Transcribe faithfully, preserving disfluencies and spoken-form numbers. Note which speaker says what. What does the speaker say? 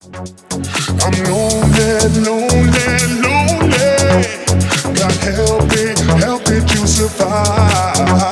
Speaker 1: I'm lonely, lonely, lonely. God help me, help me to survive.